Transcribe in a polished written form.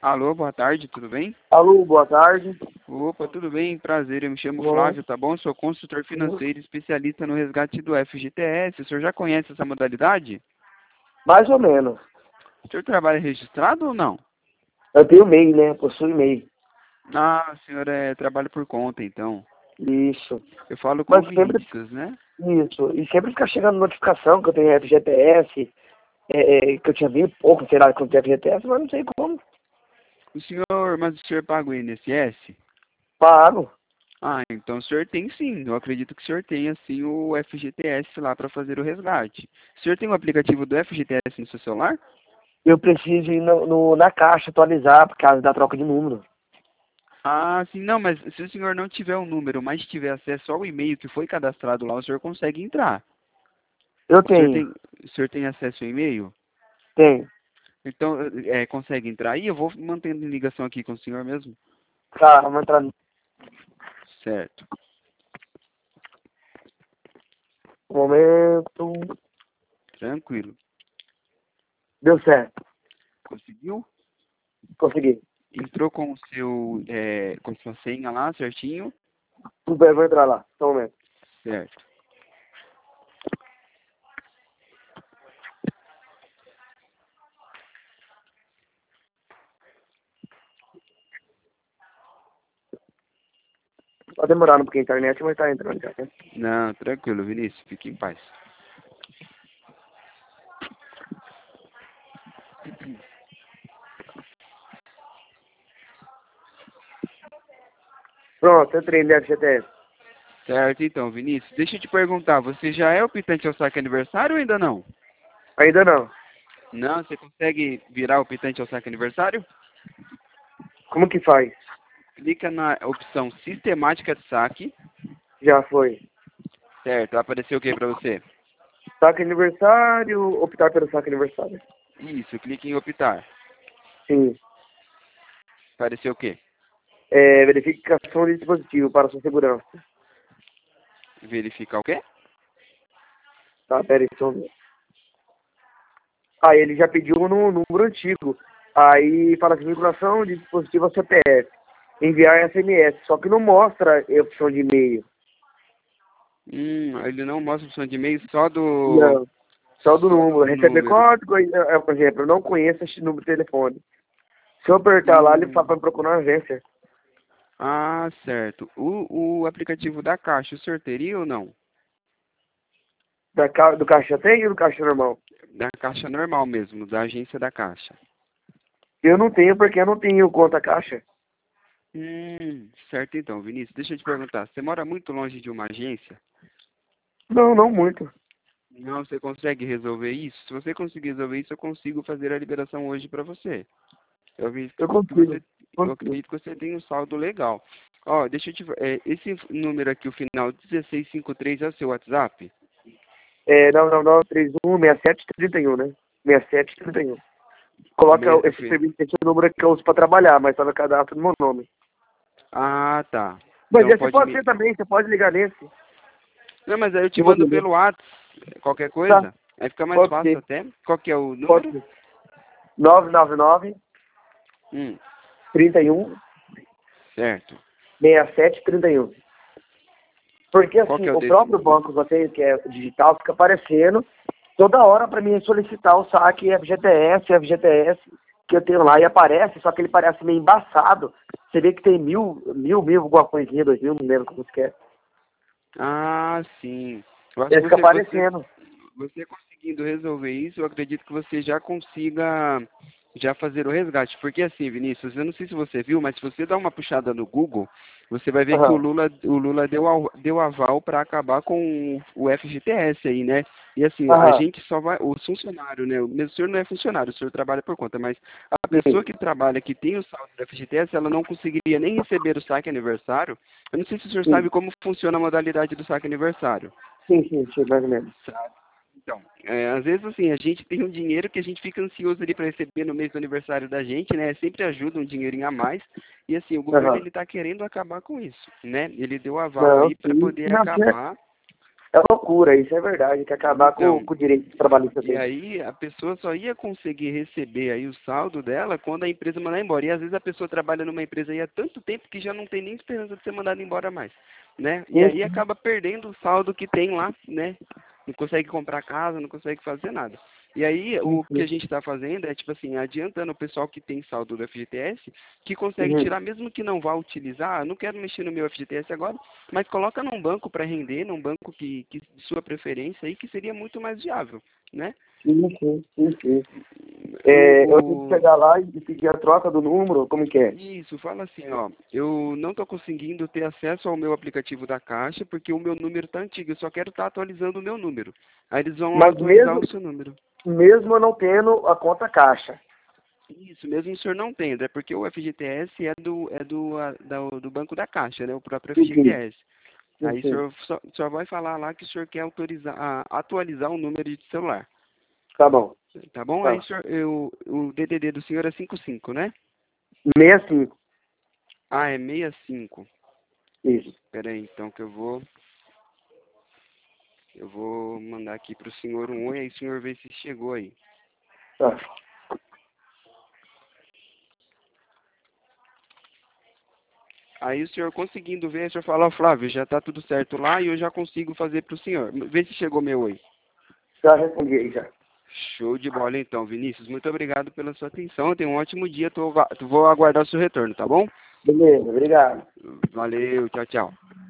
Alô, boa tarde, tudo bem? Alô, boa tarde. Opa, tudo bem? Prazer, eu me chamo Bom, Flávio, tá bom? Sou consultor financeiro especialista no resgate do FGTS. O senhor já conhece essa modalidade? mais ou menos. O senhor trabalha registrado ou não? Eu tenho MEI, né? Possui MEI. Ah, o senhor trabalha por conta, então. Isso. Eu falo com o Mas sempre, Vinícius, né? isso. E sempre fica chegando notificação que eu tenho FGTS, que eu tinha vindo pouco, sei lá, quanto tem FGTS, mas não sei como. Mas o senhor paga o INSS? Pago. Ah, então o senhor tem sim. Eu acredito que o senhor tenha sim o FGTS lá para fazer o resgate. O senhor tem o aplicativo do FGTS no seu celular? Eu preciso ir na caixa atualizar por causa da troca de número. Ah, sim, não, mas se o senhor não tiver o número, mas tiver acesso ao e-mail que foi cadastrado lá, o senhor consegue entrar. Eu O senhor tenho. tem, o senhor tem acesso ao e-mail? Tenho. Então, consegue entrar aí? Eu vou mantendo em ligação aqui com o senhor mesmo. Tá, vamos entrar. Certo. Um momento. Tranquilo. Deu certo. Conseguiu? Consegui. Entrou com o seu, com sua senha lá, certinho? Tudo bem, vou entrar lá. Só um momento. Certo. Tá demorando um pouquinho a internet, mas tá entrando já, né? Não, tranquilo, Vinícius, fique em paz. Pronto, entrei no FGTS. Certo, então, Vinícius, deixa eu te perguntar, você já é optante ao saque aniversário ou ainda não? Ainda não. Não, você consegue virar optante ao saque aniversário? Como que faz? Clica na opção sistemática de saque. Já foi. Certo, vai aparecer o que para você? Saque aniversário, optar pelo saque aniversário. Isso, clique em optar. Sim. Apareceu o quê? Verificação de dispositivo para sua segurança. Verificar o quê? Tá, pera aí, só um minuto. Aí ele já pediu no número antigo. Aí fala assim, vinculação de dispositivo ao CPF. Enviar SMS. Só que não mostra a opção de e-mail. Ele não mostra a opção de e-mail só do... Não. Só do Só número. do Receber número. código, por exemplo, eu não conheço esse número de telefone. Se eu apertar lá, ele fala Hum, para procurar uma agência. ah, certo. O aplicativo da Caixa, o senhor teria ou não? Do caixa tem ou do caixa normal? Da Caixa normal mesmo, da agência da Caixa. Eu não tenho porque eu não tenho conta caixa. Certo então, Vinícius, deixa eu te perguntar, você mora muito longe de uma agência? Não, não muito. Não, você consegue resolver isso? Se você conseguir resolver isso, eu consigo fazer a liberação hoje para você. Eu acredito Eu que você, consigo. eu Consigo. acredito que você tem um saldo legal. Ó, deixa eu te, esse número aqui, o final 1653 é o seu WhatsApp? Não, 31 6731, né? 6731. Coloca Me- esse número que eu uso para trabalhar, mas tá no cadastro do meu nome. Ah, tá. Mas Então esse pode pode me... ser também, você pode ligar nesse. Não, mas aí eu te Eu vou mando atender. pelo WhatsApp, qualquer Tá, coisa. Aí fica mais pode fácil ser. até. Qual que é o Pode número? ser. 999 Hum, 31 certo. 6731. Porque Qual assim, que é o o desse? próprio banco, você que é digital, fica aparecendo toda hora para mim solicitar o saque FGTS que eu tenho lá e aparece, só que ele parece meio embaçado. Você vê que tem mil, alguma coisinha, 2.000, não lembro como você quer. Ah, sim. Eu acho Ele que fica aparecendo. você conseguindo resolver isso, eu acredito que você já consiga já fazer o resgate. Porque assim, Vinícius, eu não sei se você viu, mas se você dá uma puxada no Google, você vai ver que Aham. O Lula deu aval para acabar com o FGTS aí, né? E assim, a Aham. gente só vai, o funcionário, né? O senhor não é funcionário, o senhor trabalha por conta, mas a pessoa Sim, que trabalha, que tem o saldo do FGTS, ela não conseguiria nem receber o saque aniversário. Eu não sei se o senhor sim, sabe como funciona a modalidade do saque aniversário. sim, mais ou menos. Sabe? Então, às vezes assim, a gente tem um dinheiro que a gente fica ansioso ali para receber no mês do aniversário da gente, né? Sempre ajuda um dinheirinho a mais. E assim, o governo Aham. ele tá querendo acabar com isso, né? Ele deu aval Não, aí para sim. poder Não, acabar. É loucura, isso é verdade, que acabar Então, com o direito trabalhista e dele. aí a pessoa só ia conseguir receber aí o saldo dela quando a empresa mandar embora. E às vezes a pessoa trabalha numa empresa aí há tanto tempo que já não tem nem esperança de ser mandada embora mais, né? E aí Uhum. acaba perdendo o saldo que tem lá, né? Não consegue comprar casa, não consegue fazer nada. E aí o que a Uhum. gente está fazendo é, tipo assim, adiantando o pessoal que tem saldo do FGTS, que consegue Uhum. tirar, mesmo que não vá utilizar, não quero mexer no meu FGTS agora, mas coloca num banco para render, num banco que de sua preferência aí, que seria muito mais viável, né? Sim, sim, sim, sim. Eu tenho que O, chegar lá e pedir a troca do número, como que é? Isso, fala assim, ó, eu não estou conseguindo ter acesso ao meu aplicativo da Caixa porque o meu número está antigo, eu só quero estar atualizando o meu número. Aí eles vão Mas atualizar o seu número. mesmo eu não tendo a conta caixa. Isso, mesmo o senhor não tendo, é porque o FGTS do Banco da Caixa, né, o próprio Sim, sim, FGTS. sim, Aí o sim. senhor só vai falar lá que o senhor quer atualizar o número de celular, Tá bom. tá bom? Aí Tá. o senhor, o DDD do senhor é 55, né? 65. Ah, é 65. Isso. Espera aí, então, que eu vou mandar aqui para o senhor um oi, aí o senhor vê se chegou aí. Tá. Aí o senhor conseguindo ver, o senhor fala, ó, Flávio, já está tudo certo lá e eu já consigo fazer para o senhor. Vê se chegou meu oi. Já respondi aí, já. Show de bola então, Vinícius. Muito obrigado pela sua atenção. Tenha um ótimo dia. Vou aguardar o seu retorno, tá bom? Beleza, obrigado. Valeu, tchau, tchau.